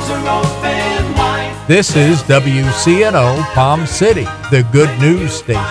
This is WCNO Palm City, the good news station.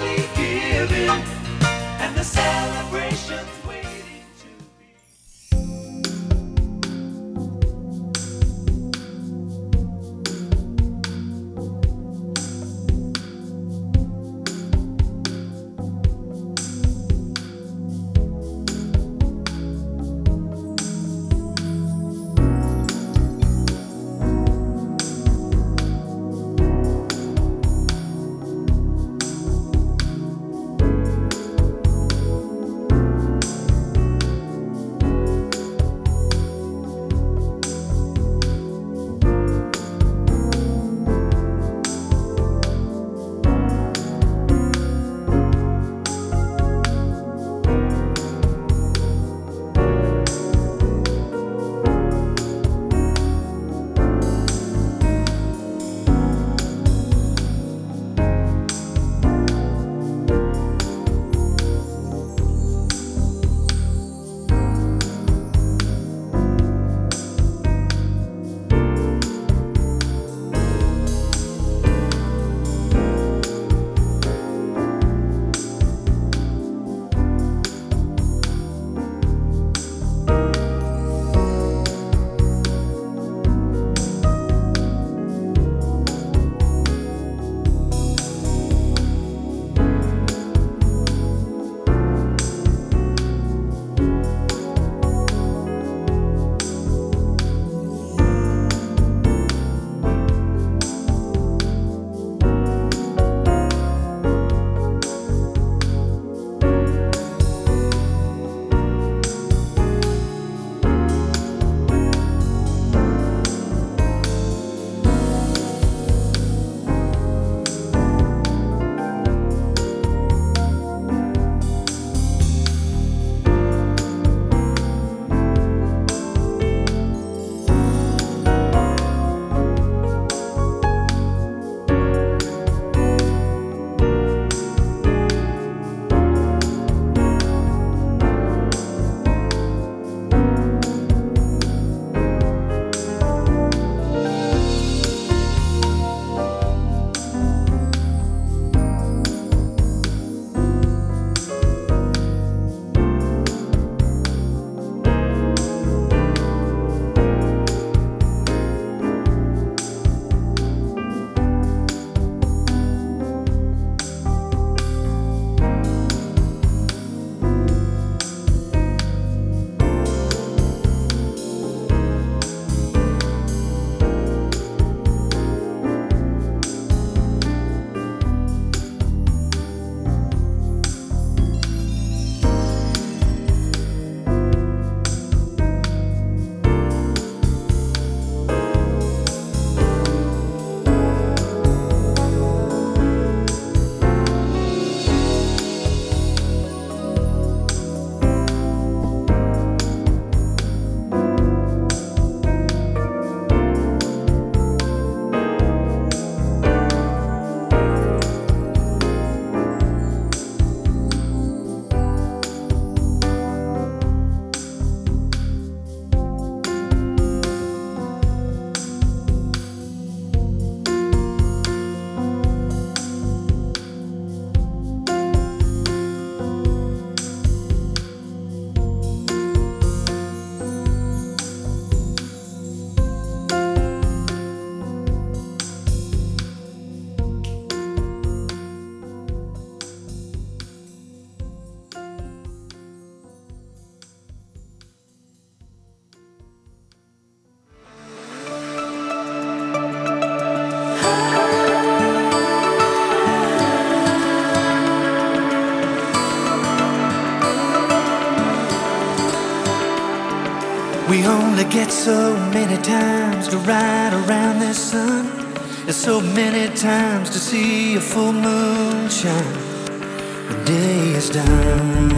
We only get so many times to ride around this sun. There's so many times to see a full moon shine. The day is done.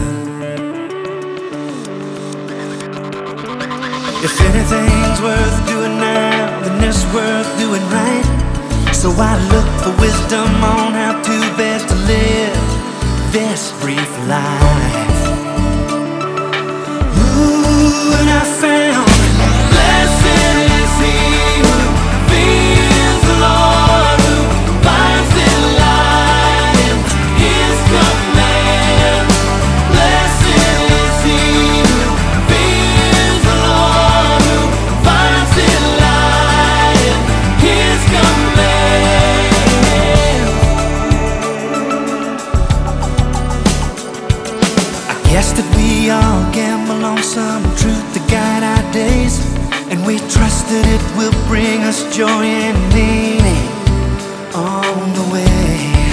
If anything's worth doing now, then it's worth doing right. So I look for wisdom on how to best to live this brief life. Ooh, and I found blessed is he who We trust that it will bring us joy and meaning on the way.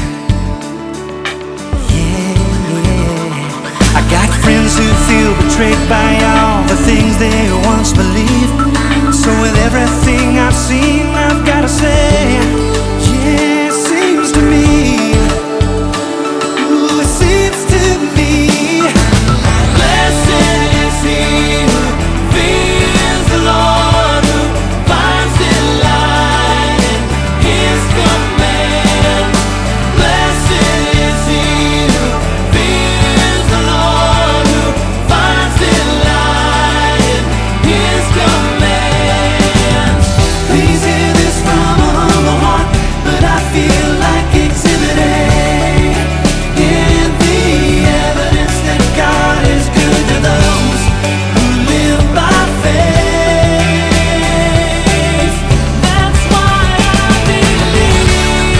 Yeah. I got friends who feel betrayed by all the things they once believed. So with everything I've seen, I've gotta say, yeah, it seems to me, ooh, it seems to me, blessed is he who fears the Lord, who finds delight in his command. Blessed is he who fears the Lord, who finds delight in his command. Please hear this from a humble heart, but I feel like Exhibit A in the evidence that God is good to those who live by faith. That's why I believe,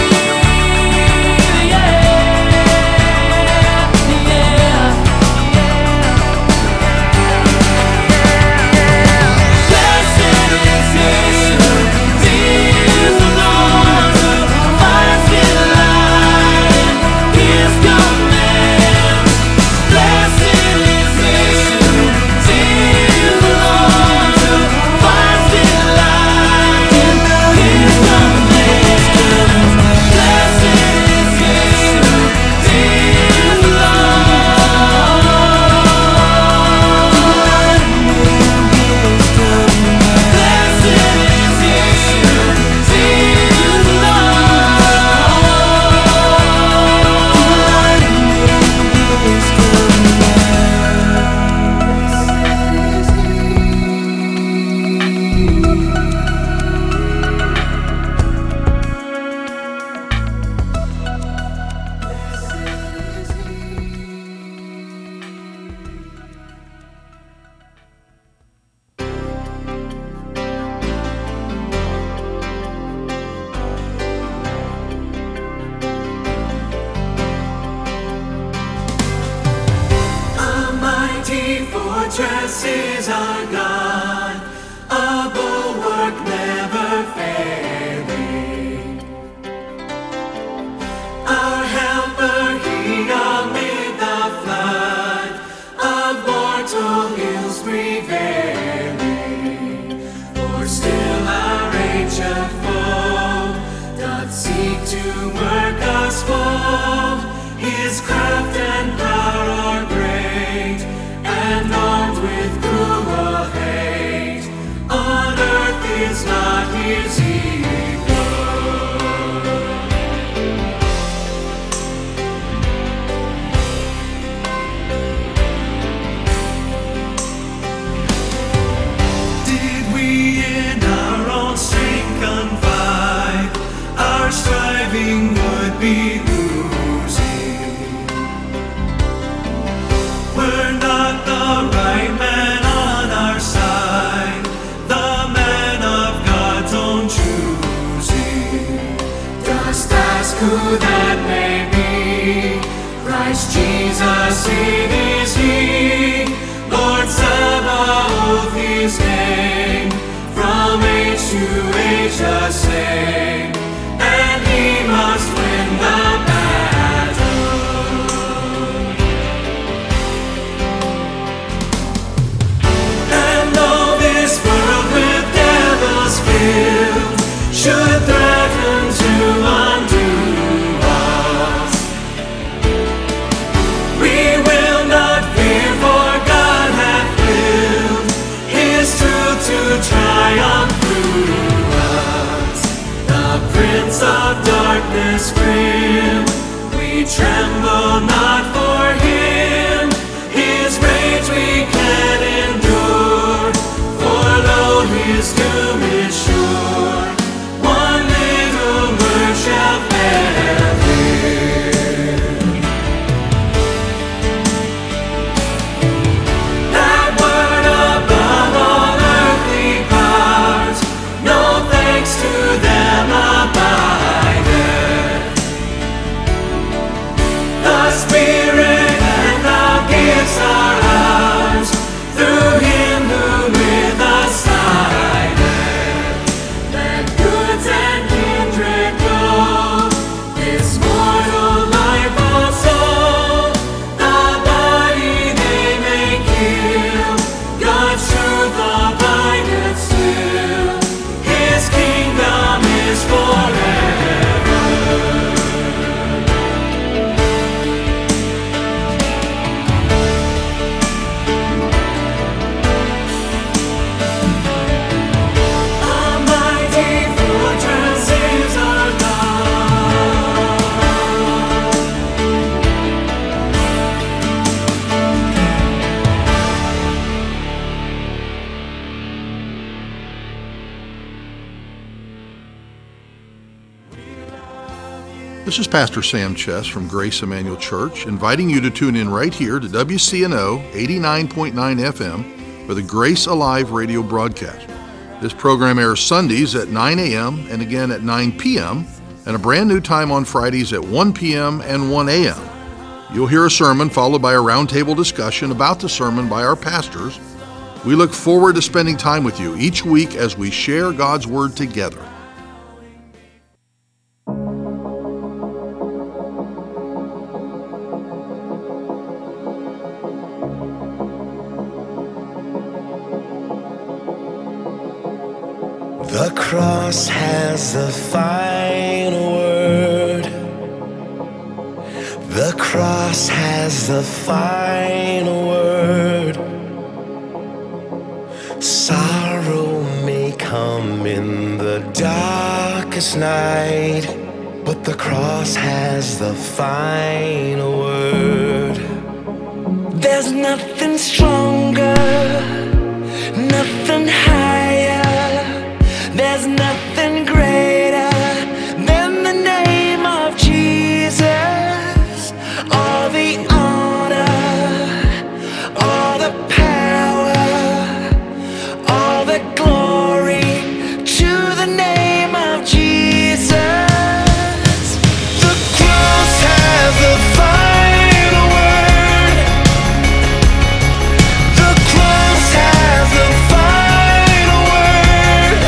Blessed is he who fears the Lord, who finds delight in his command. Blessed is he who fears the Lord, who finds delight in his command. Blessed is he who fears the A mighty fortress is our God, a bulwark never failing. Our helper, he amid the flood of mortal ills prevailing. For still our ancient foe doth seek to work us woe. His craft and power are great, and armed with cruel hate. On earth is not his equal. Did we in our own strength confide, our striving would be losing. We're not the right man on our side, the man of God's own choosing. Just ask who that may be. Christ Jesus, it is he. Lord Sabaoth, his name. From age to age the same. And he must win the battle. And though this world with devils filled should threaten to undo us, we will not fear, for God hath willed his truth to triumph through us. The Prince of darkness grim, we tremble not for him. His rage we can endure, for lo, his doom is sure. One little word shall fail him. That word above all earthly powers, no thanks to them abideth. The Spirit and the gifts are ours, through him who with us abideth. This is Pastor Sam Chess from Grace Emmanuel Church, inviting you to tune in right here to WCNO 89.9 FM for the Grace Alive radio broadcast. This program airs Sundays at 9 a.m. and again at 9 p.m. and a brand new time on Fridays at 1 p.m. and 1 a.m. You'll hear a sermon followed by a roundtable discussion about the sermon by our pastors. We look forward to spending time with you each week as we share God's Word together. The cross has the final word. The cross has the final word. Sorrow may come in the darkest night, but the cross has the final word. There's nothing stronger, nothing higher. There's nothing greater than the name of Jesus. All the honor, all the power, all the glory to the name of Jesus. The cross has the final word. The cross has the final word.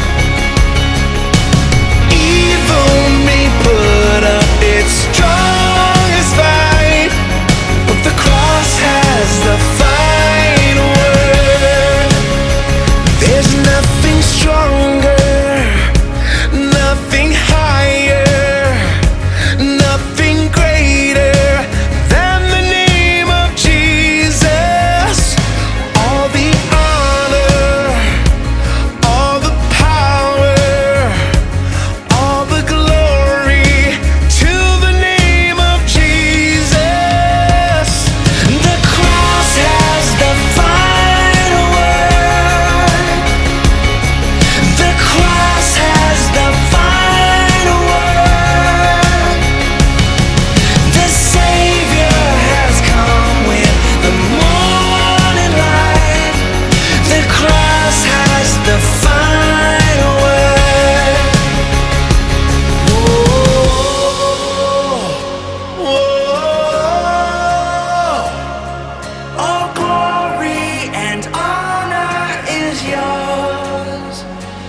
Evil may put up its strongest fight, but the cross has the final word. There's nothing stronger, nothing higher, nothing greater than the name of Jesus. All the honor, all the power, all the glory to the name of Jesus. The cross has the final word. The cross has the final word. The Savior has come with the morning light. The cross has the final word. All glory and honor is yours.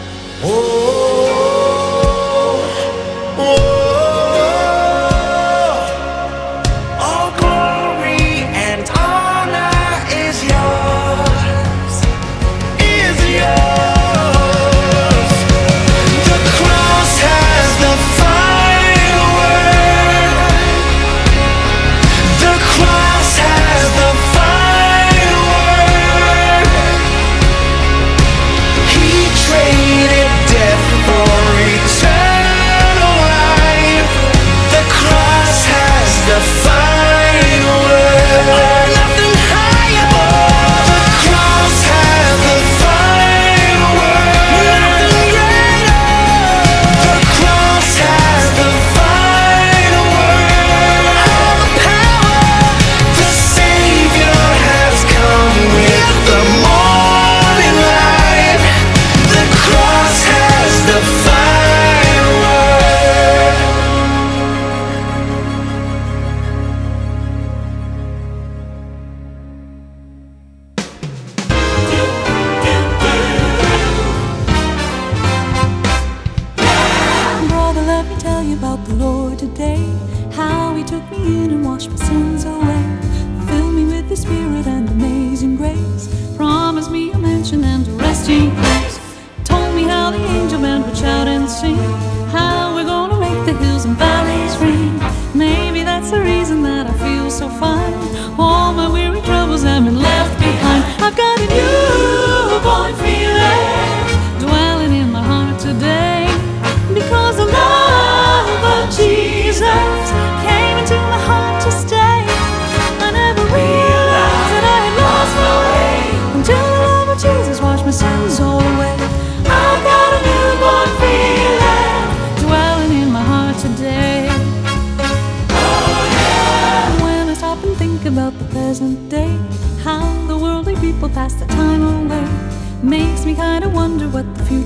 All glory and honor is yours. Is yours. The cross has the final word. The cross has the final word. He traded death for eternal life. The cross has the final word. Nothing higher. The cross has the final word. Nothing greater. The cross has the final word. All the power. The Savior has come with the morning light. The cross has the final word. Brother, let me tell you about the Lord today. How He took me in and washed my sins away. Filled me with His Spirit and amazing grace. Promised me a mansion and a resting place. Told me how the angel band would shout and sing. How we're gonna make the hills and valleys ring. Maybe that's the reason that I feel so fine. All my weary troubles have been left behind. I've got a newborn feeling dwelling in my heart today. Because the love of Jesus came into my heart to stay. I never realized that I had lost my way until the love of Jesus washed my sins all away. I've got a newborn feeling dwelling in my heart today.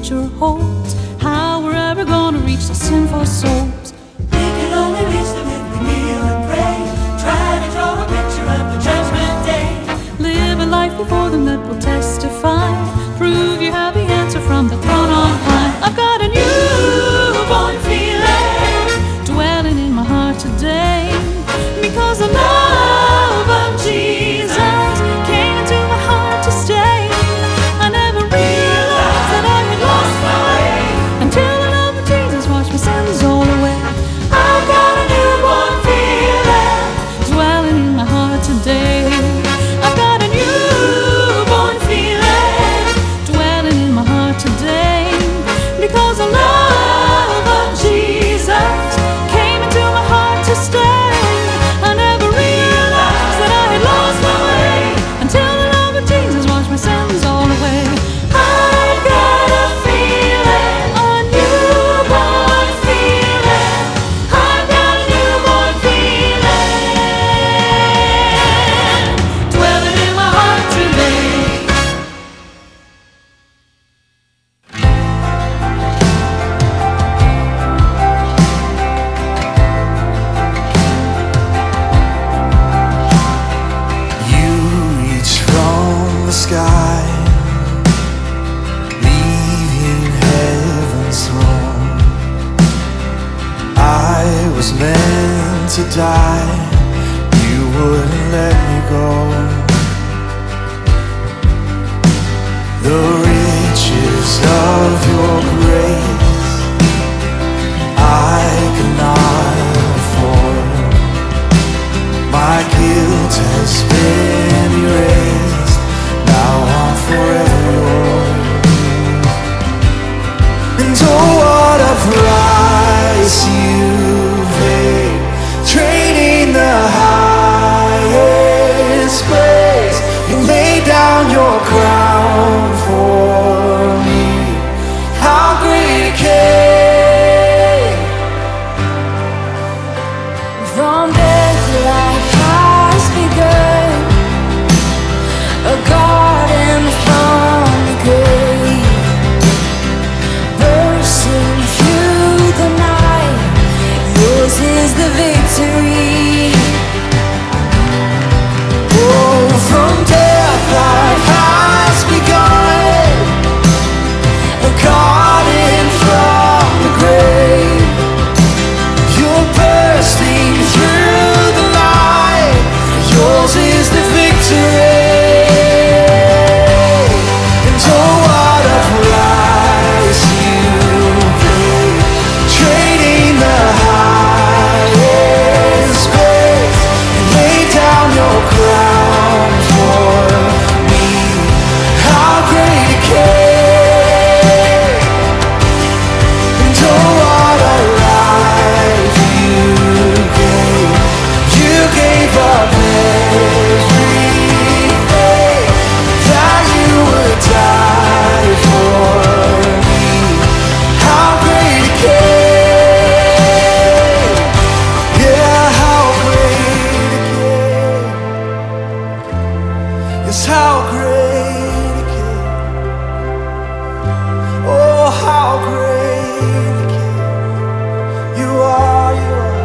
future holds, how we're ever gonna reach the sinful souls. We can only reach them if we kneel and pray, try to draw a picture of the judgment day. Live a life before them that will testify, prove you have the answer from the throne on high. I've got a newborn feeling dwelling in my heart today, because the love of Jesus came into my heart to stay. I never realized that I had lost my way until the love of Jesus washed my sins all away. I've got a newborn feeling Dwelling in my heart today, I've got a newborn feeling dwelling in my heart today, because the love of Jesus came into my heart to stay. I never realized that I had lost my way until the love of Jesus washed my sins all away. I've got a feeling, A newborn feeling. I've got a newborn feeling dwelling in my heart today. You reach from the sky, leaving heaven's throne. I was meant to die, you wouldn't let me go. The riches of your grace I cannot afford. My guilt has been erased, now I'm forever yours. And oh, what a price you paid, trading the highest praise. You laid down your crown for me. How great a king! From death life has begun, a garden from the grave, bursting through the night. Yours is the victory. Oh, from death life has begun, a garden from the grave. You're bursting through the night. Yours is the victory. And oh, what a price you paid, trading the highest praise. You laid down your crown for me. How great a king! And oh, what a life you gave. You gave up everything that you would die for me. How great a king! Yeah, how great a king! Yes, how great a king! Oh, how great a king! You are, you are.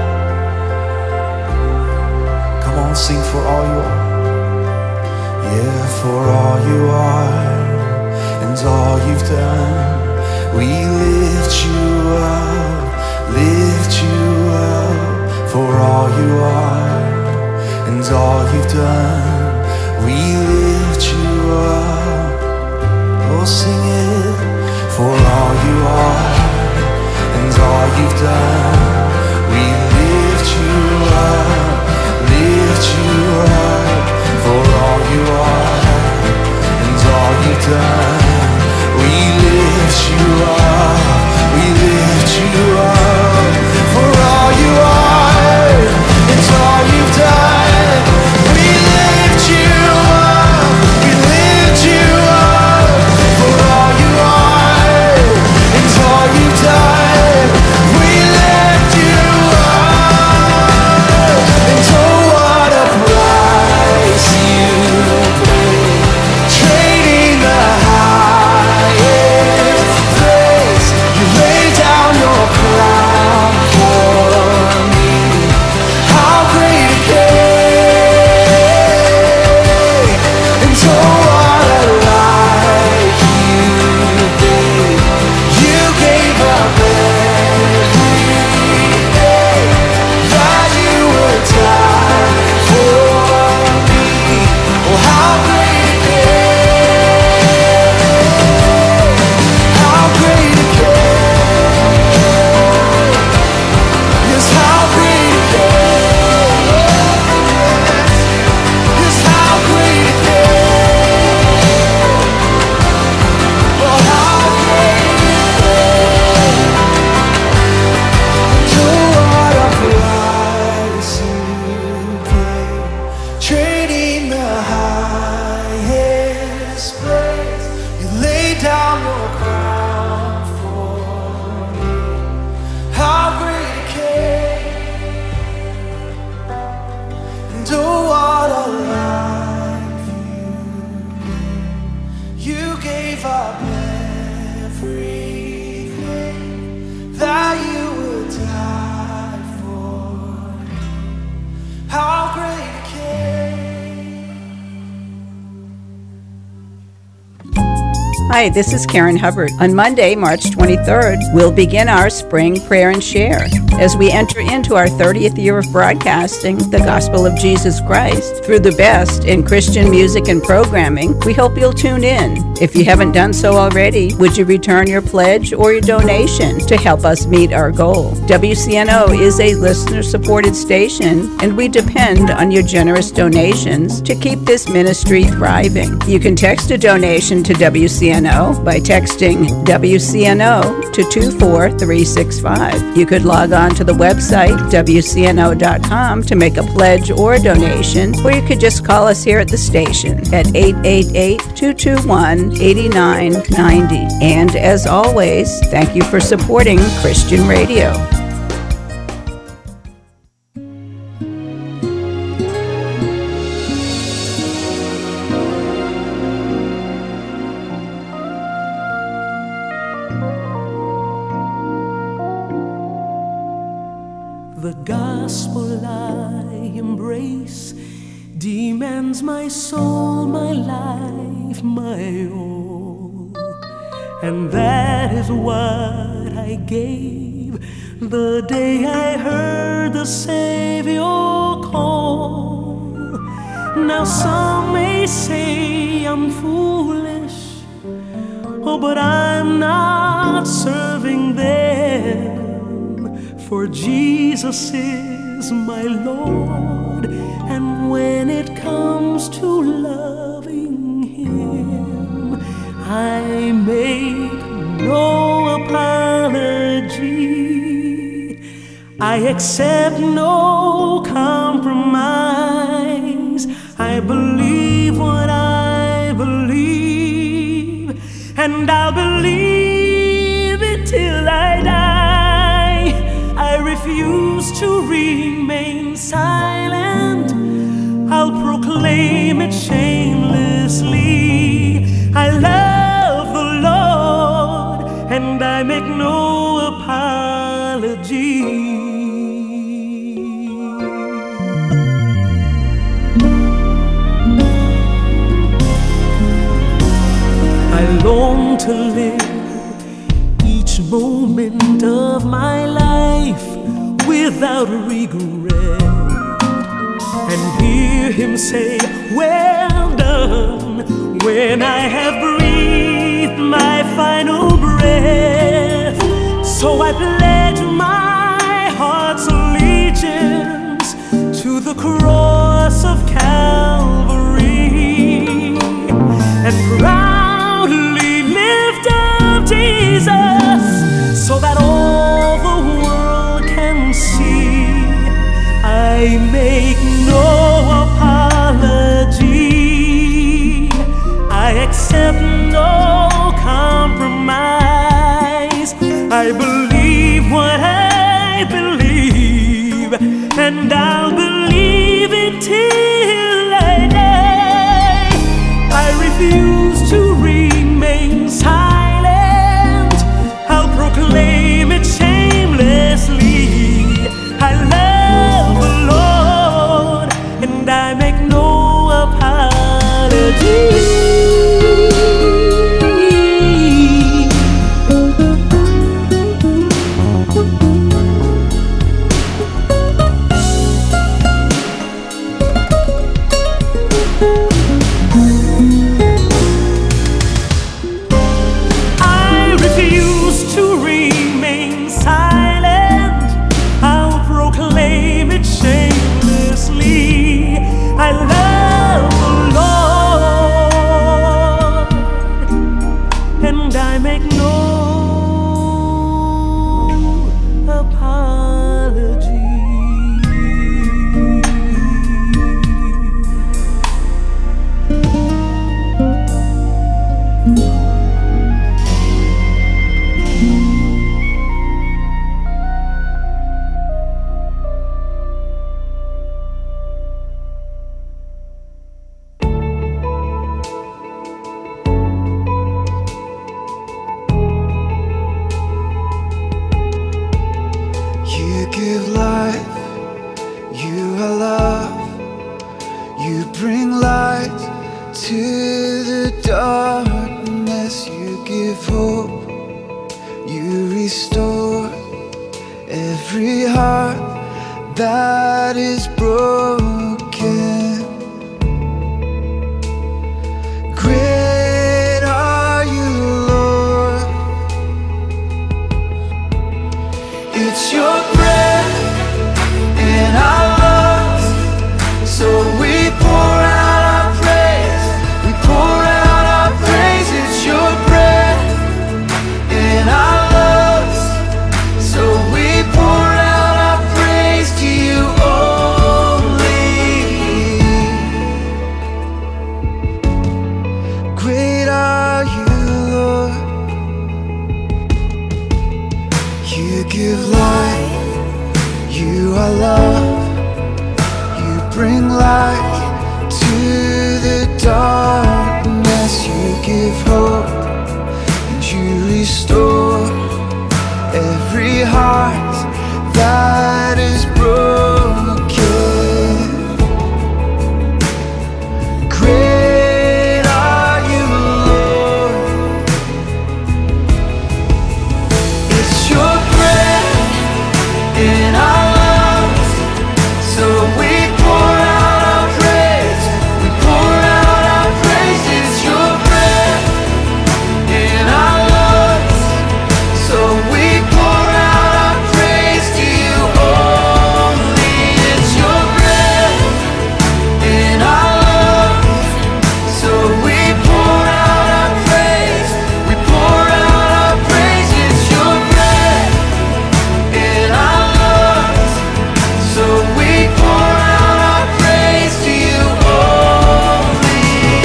Come on, sing for all you are. Yeah, for all you are and all you've done. We lift you up, lift you up. For all you are and all you've done. We lift you up. Oh, sing it. For all you are and all you've done. We lift you up, lift you up. For all you are and all you've done. We lift you up, we lift you up. For all you are and all you've done. We lift you up, we lift you up. For all you are and all you've done. We lift you up. And oh, what a price you paid, trading the high. Hi, this is Karen Hubbard. On Monday, March 23rd, we'll begin our spring prayer and share. As we enter into our 30th year of broadcasting the gospel of Jesus Christ through the best in Christian music and programming, we hope you'll tune in. If you haven't done so already, would you return your pledge or your donation to help us meet our goal? WCNO is a listener-supported station, and we depend on your generous donations to keep this ministry thriving. You can text a donation to WCNO by texting WCNO to 24365. You could log on to the website WCNO.com to make a pledge or a donation, or you could just call us here at the station at 888-221-8990. And as always, thank you for supporting Christian Radio. The gospel I embrace demands my soul, my life, my all. And that is what I gave the day I heard the Savior call. Now some may say I'm foolish, oh, but I'm not serving them. For Jesus is my Lord, and when it comes to loving Him, I make no apology. I accept no compromise. I believe what I believe, and I'll believe it till I die. I refuse to remain silent. I'll proclaim it shamelessly. I love the Lord, and I make no apology. I long to live each moment of my life without regret, and hear Him say, well done, when I have breathed my final breath. So I pledge my heart's allegiance to the cross of Calvary, and proudly lift up Jesus, so that all the world can see. I make no apology. I accept no compromise. I believe what I believe, and I'll believe it till I die. I refuse to remain silent. I'll proclaim it shamelessly. I love the Lord, and I make no apology. bring light to the darkness. You restore every heart that is broken. Great are you, Lord. It's your breath in our lungs, so we pour out our praise. We pour out our praise. It's your breath in our lungs, so we pour out our praise to you only. Great are you, Lord. You give life, you are love. You bring light to the darkness. You give hope and you restore every heart that is broken. Great are you, Lord. It's your breath in our lungs, so we pour out our praise. We pour out our praise. It's your breath in our lungs, so we pour out our praise to you only. It's your breath in our lungs, so we pour out our praise. We pour out our praise. It's your breath in our lungs, so we pour out our praise to you only.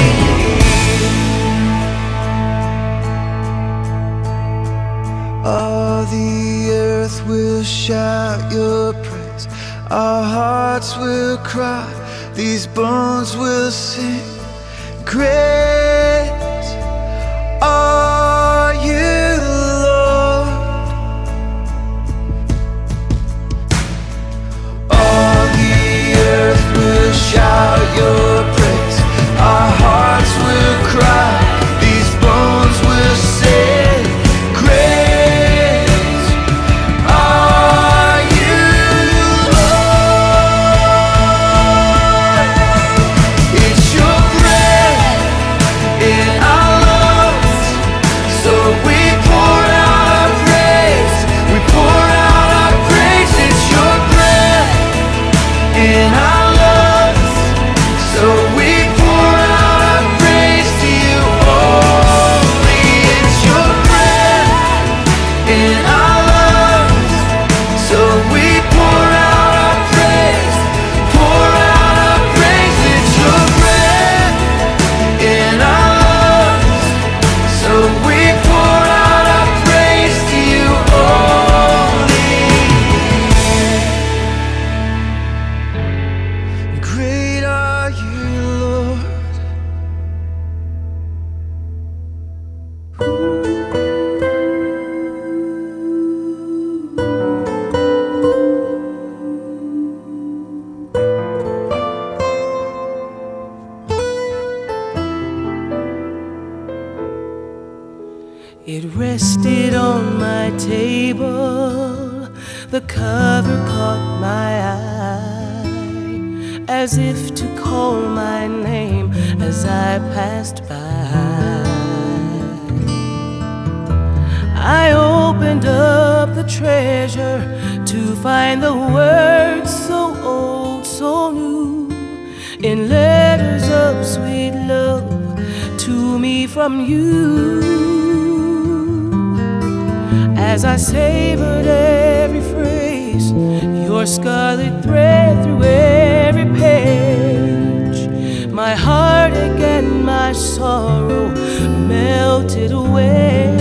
All the earth will shout your praise. Our hearts will cry. These bones will sing. Great are you, Lord. All the earth will shout your praise. Our hearts will cry. These bones will sing. Great are you, Lord. It's your breath in our lungs, so we pour out our praise. We pour out our praise. It's your breath in our lungs, so we pour out our praise to you only. It's your breath in our lungs, so we pour out our praise. Pour out our praise. It's your breath in our lungs, so we pour out our praise to you only. Great are you, Lord. It rested on my table, the cover caught my eye, as if to call my name as I passed by. I opened up the treasure to find the words so old, so new, in letters of sweet love to me from you. As I savored every phrase, your scarlet thread through every page, my heartache and my sorrow melted away.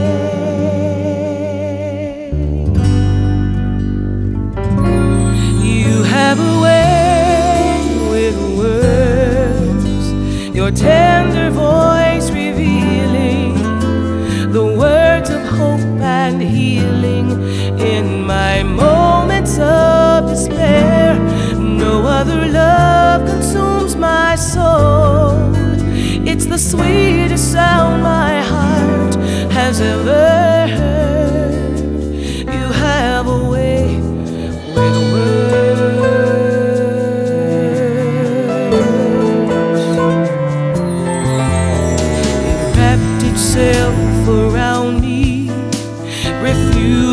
You have a way with words, your tender voice revealing the words of hope and healing in my moments of despair. No other love consumes my soul. It's the sweetest sound my heart has ever heard.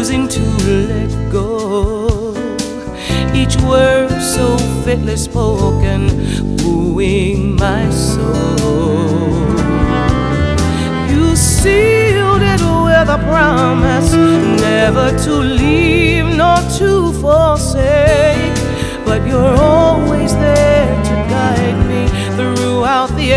refusing to let go. Each word so fitly spoken, wooing my soul. You sealed it with a promise, never to leave nor to forsake. But you're always there to guide me throughout the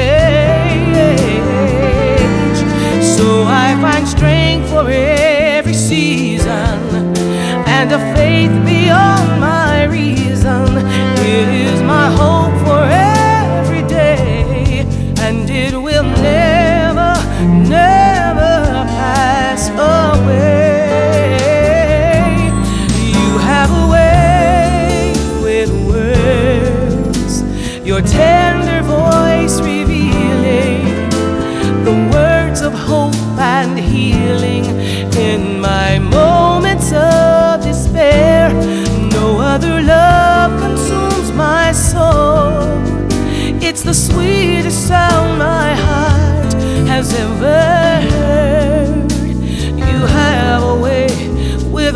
age. So I find strength for every season and a faith beyond my reason. It is my hope for every day, and it will never, never pass away. You have a way with words, your tender voice revealing the words of hope and healing in my moments of despair. No other love consumes my soul. It's the sweetest sound my heart has ever heard. You have a way with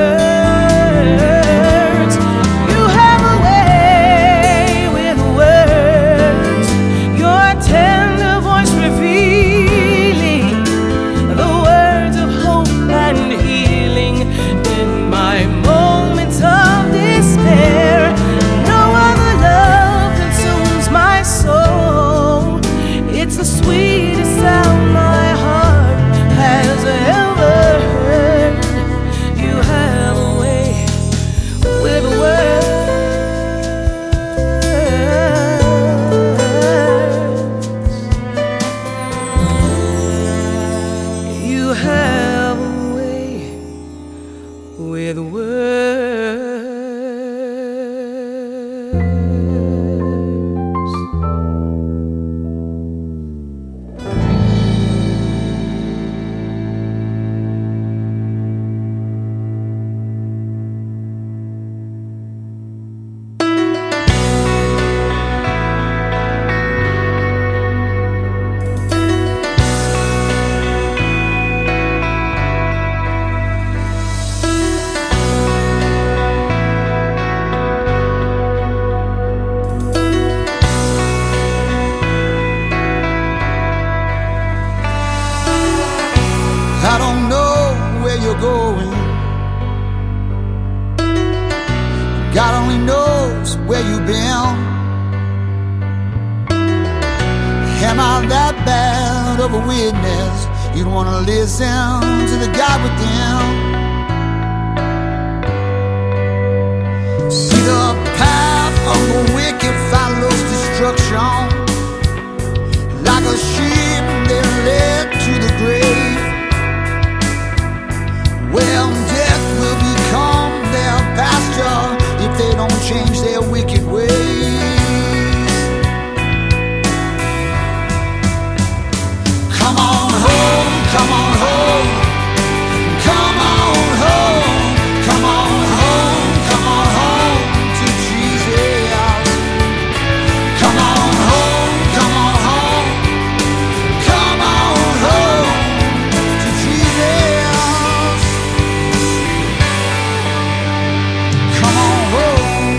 words. You have a way with words. Your tender voice revealing the words of hope and healing in my moments of despair. No other love consumes my soul. It's the sweetest sound my heart has ever heard. You have a way with words. You have a way with words. I don't know where you're going. God only knows where you've been. Am I that bad of a witness? You'd want to listen to the God within. See, the path of the wicked follows destruction. Like a sheep, they're led to the grave. Well, death will become their pasture if they don't change their wicked ways. Come on home, come on home, come on home, come on home, come on home to Jesus. Come on home, come on home, come on home to Jesus. Come on home.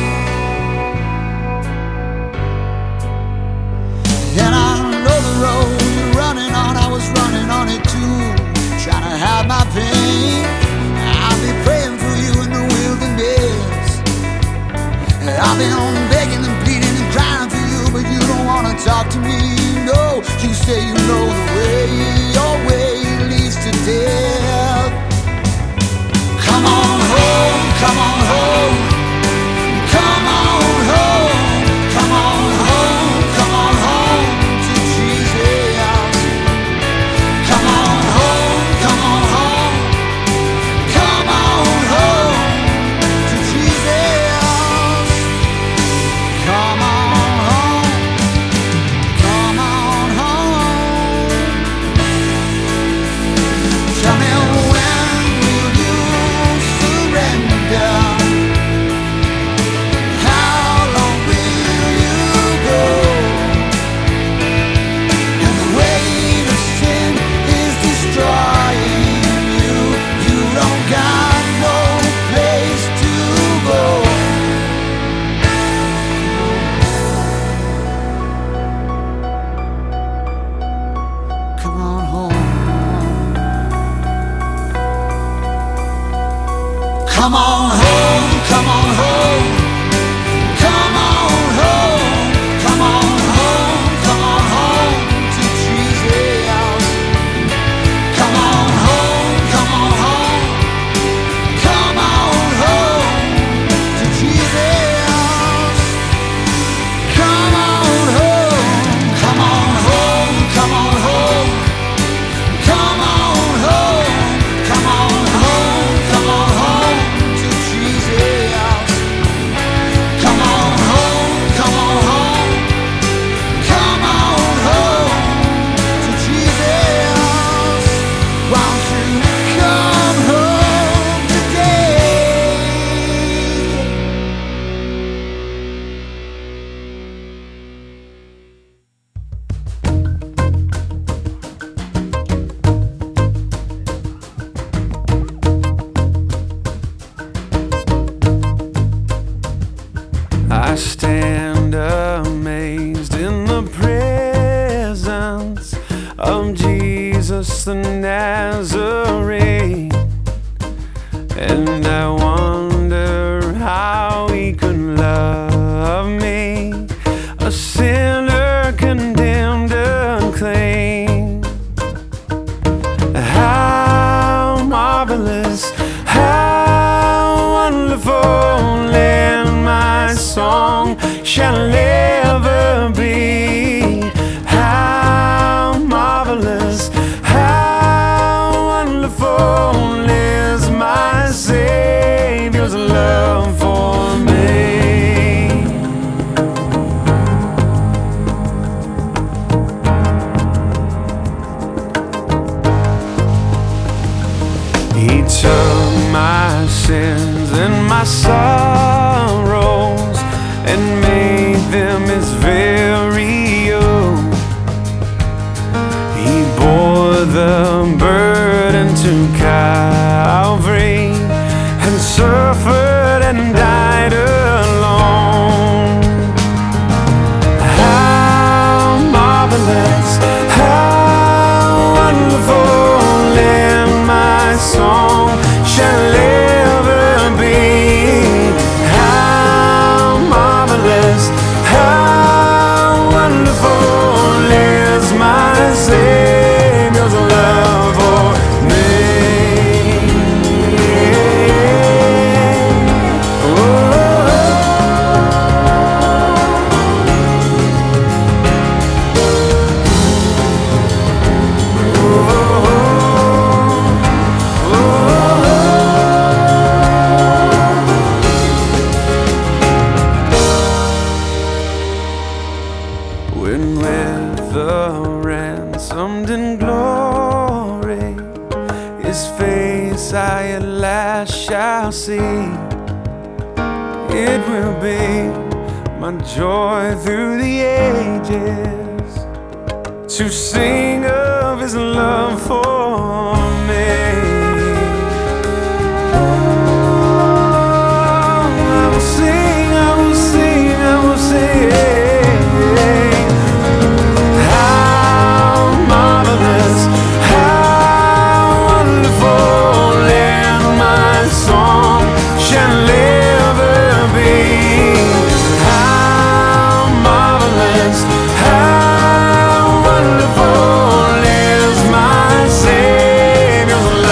And I know the road you're running on, I was running on it too, trying to hide my pain. I'll be praying for you in the wilderness. I've been begging and pleading and crying for you, but you don't want to talk to me. No, you say you know the way, your way leads to death. Come on home, come on home, come on home, come on home, come on home to Jesus. Come on home, come on home, come on home to Jesus. Come on home, come on home. Come on home, come on home. Come on home, come on home, come on home to Jesus. Come on home, come on home. Come on home to Jesus. Come on home, come on home, come on home. Come on home, come on home, come on home to Jesus. Come on home, come on home. Come on home to Jesus. Won't you come home today? I stand amazed in the presence of Jesus the Nazarene, and I wonder how he could love me, a sinner condemned unclean. How marvelous, how wonderful, and my song shall ever be. How marvelous, how wonderful is my Savior's love for me. He took my sins and my sorrows and made them his very own. He bore the burden to Calvary and suffered and died alone. How marvelous, how wonderful, and my song shall ever be. How marvelous, how wonderful is my Savior's love for me. When with the ransomed in glory, his face I at last shall see, it will be my joy through the ages to sing of his love for me. I will sing, I will sing, I will sing. How marvelous, how wonderful, and my song shall ever be. How marvelous, how wonderful is my Savior's love.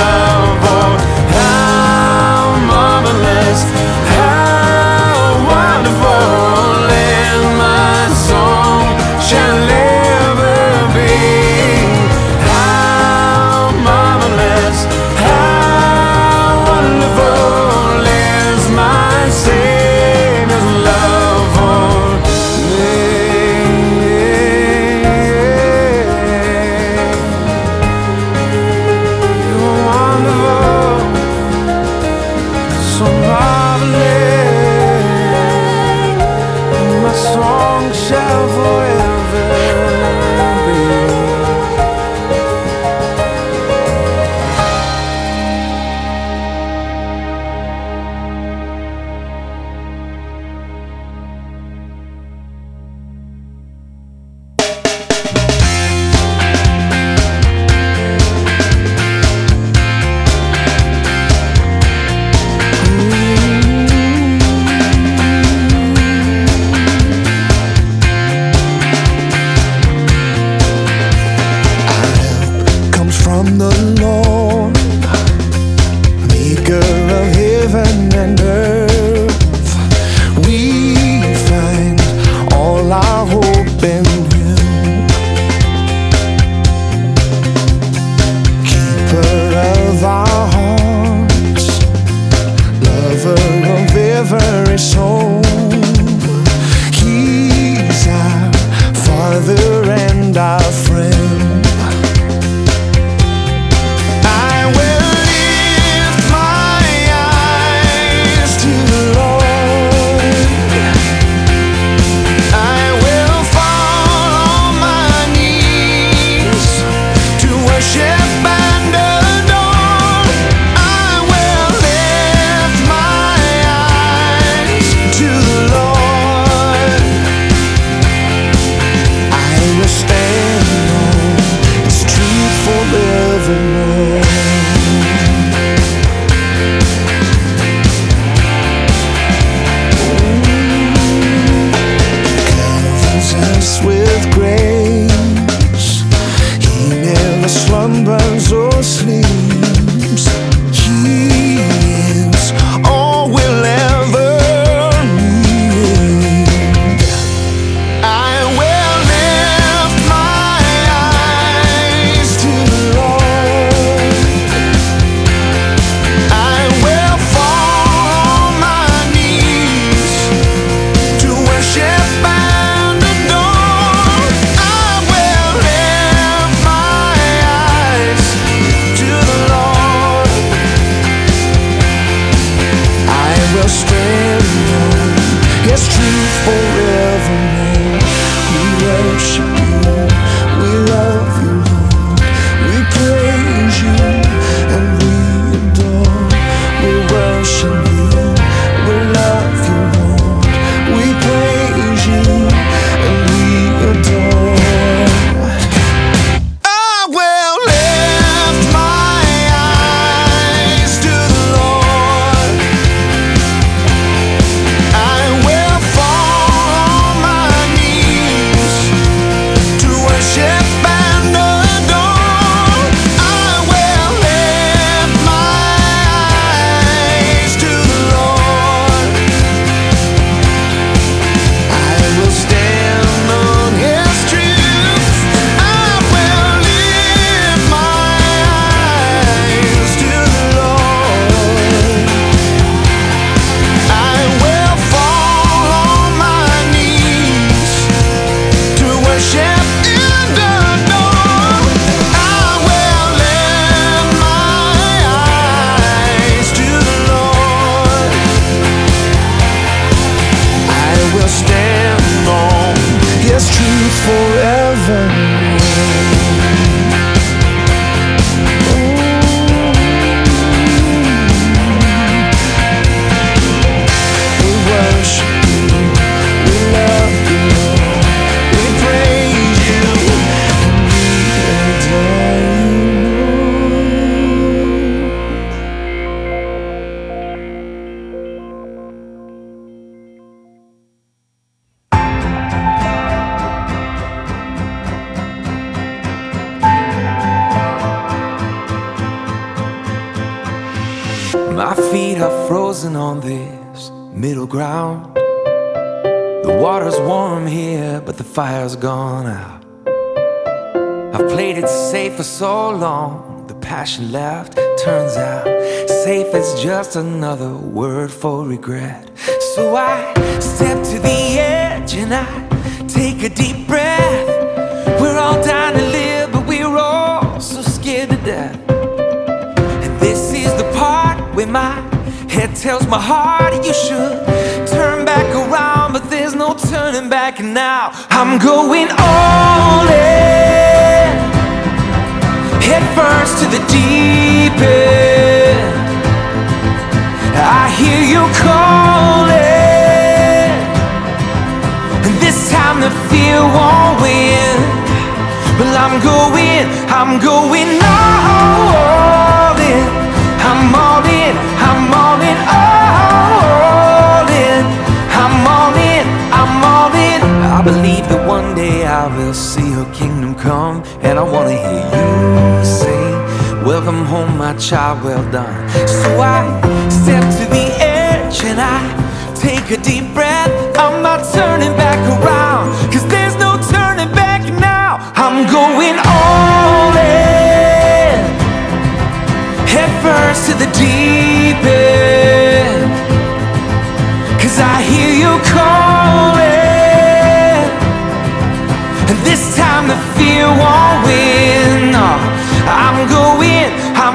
heaven and earth. We find all our hope in Him. Keeper of our hearts, lover of every soul. He's our Father and our friend. Slumbers or sleeps, He is all we'll ever need. I will lift my eyes to the Lord. I will fall on my knees to worship and adore. I will lift my to the Lord. I will stand on His truth forevermore. We worship You, we love You, Lord. We praise You and we adore. We worship You, we love You, Lord. We praise You and we adore. My feet are frozen on this middle ground. The water's warm here, but the fire's gone out. I've played it safe for so long, the passion left. Turns out safe is just another word for regret. So I step to the edge and I take a deep breath. We're all dying to live, but we're all so scared to death. And this is the part where my head tells my heart you should turn back around, but there's no turning back now. I'm going all in, head first to the deep end. I hear you calling, and this time the fear won't win. But I'm going all in. I'm all in, I'm all in, all in. I'm all in, I'm all in. I believe that one day I will see her kingdom come, and I wanna hear you say, welcome home, my child, well done. So I step to the take a deep breath. I'm not turning back around, 'cause there's no turning back now. I'm going all in, head first to the deep end, 'cause I hear you calling, and this time the fear won't win. I'm going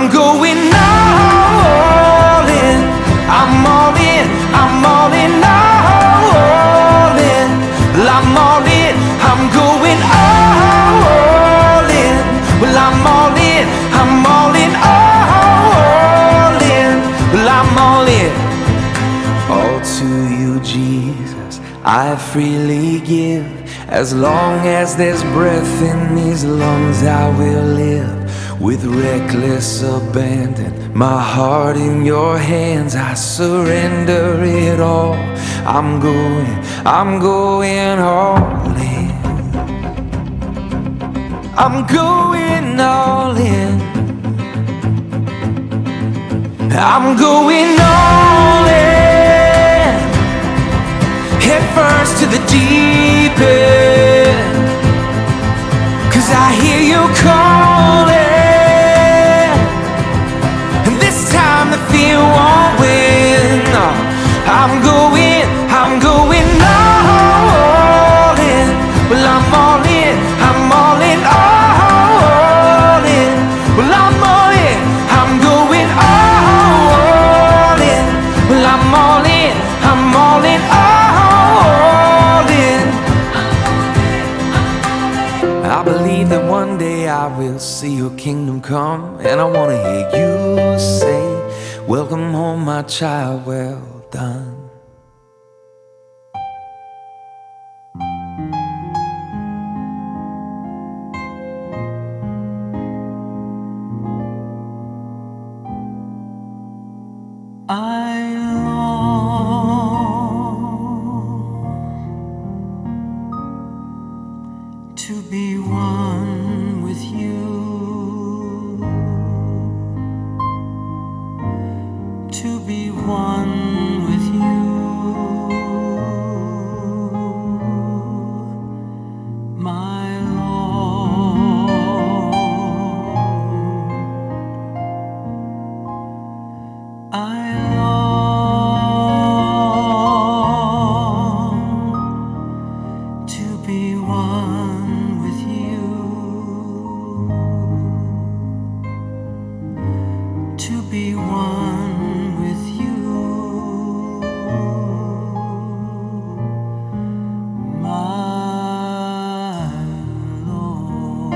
all in. I'm all in, I'm all in, all in. Well, I'm all in, I'm going all in. Well, I'm all in, I'm all in, all in. Well, I'm all in. All to you, Jesus, I freely give. As long as there's breath in these lungs, I will live. With reckless abandon, my heart in your hands, I surrender it all. I'm going all in. I'm going all in. I'm going all in, head first to the deep end, 'cause I hear you calling, and this time the fear won't win. I'm going all in. Well, I'm all in, I'm all in, all in. Well, I'm all in, I'm going all in. Well, I'm all in, I'm all in, all in. I believe that one day I will see your kingdom come, and I want to hear you say, welcome home, my child, well done. I long to be one with you, to be one with you, my Lord. I long to be one with you, to be one with you, my Lord.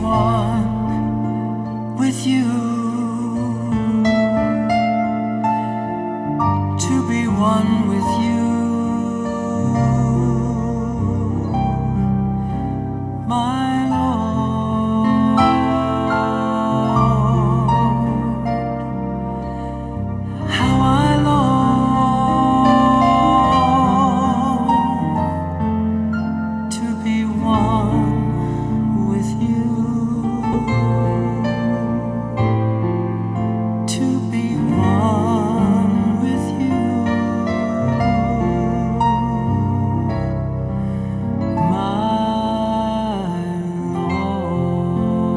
one with you, to be one with you, my Lord. How I long to be one with you, to be one with you, my Lord.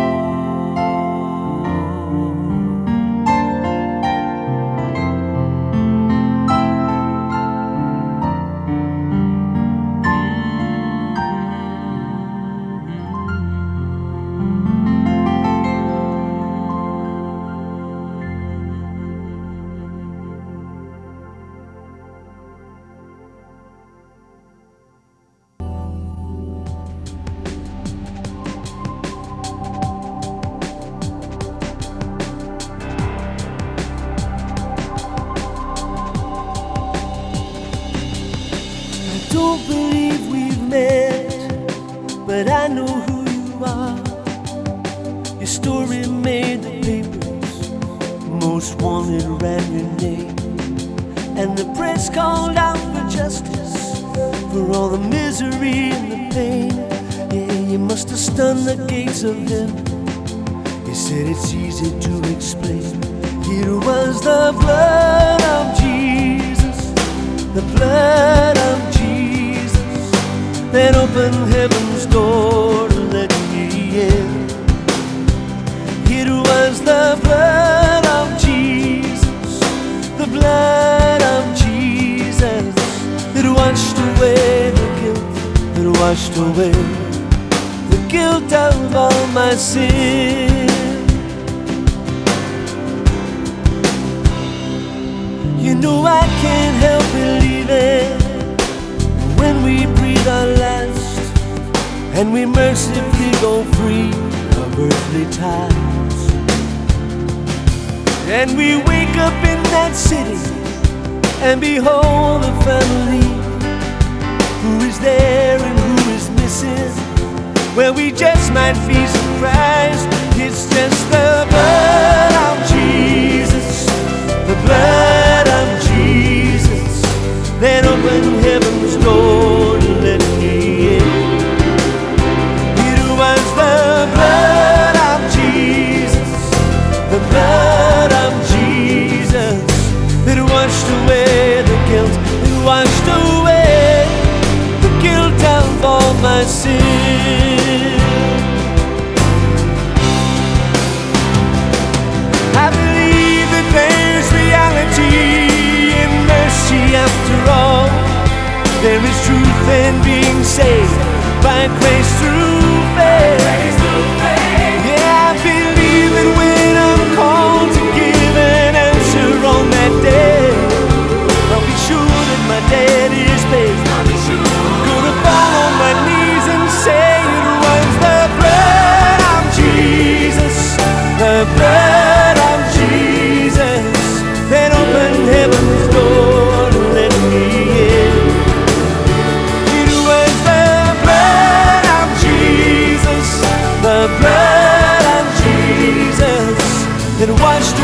I don't believe we've met, but I know who you are. Your story made the papers, most wanted ran your name, and the press called out for justice, for all the misery and the pain. Yeah, you must have stunned the gates of heaven. You said it's easy to explain. It was the blood of Jesus, the blood of Jesus, that opened heaven's door to let me in. It was the blood of Jesus, the blood of Jesus, that washed away the guilt, that washed away the guilt of all my sin. You know I can't help believing when we breathe our last and we mercifully go free of earthly ties, and we wake up in that city and behold the family who is there and who is missing, where we just might be surprised. It's just the blood of Jesus, the blood of Jesus, that opened heaven's door to let me in. It was the blood of Jesus, the blood of Jesus, that washed away the guilt, that washed away the guilt of all my sin. I believe that there's reality in mercy after all. There is truth in being saved by grace through faith. Yeah, I believe that when I'm called to give an answer on that day, I'll be sure that my debt is paid. I'm gonna fall on my knees and say it was the blood of Jesus, the blood of Jesus, that opened heaven's door to let me in. It was the blood of Jesus, the blood of Jesus, that washed